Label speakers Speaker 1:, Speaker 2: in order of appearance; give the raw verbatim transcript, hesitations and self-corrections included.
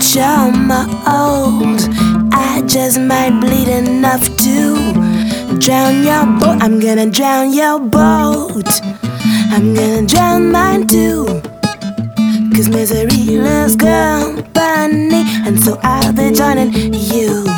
Speaker 1: your mold. I just might bleed enough to drown your boat. I'm gonna drown your boat. I'm gonna drown mine too. Cause misery loves company, and so I'll be joining you.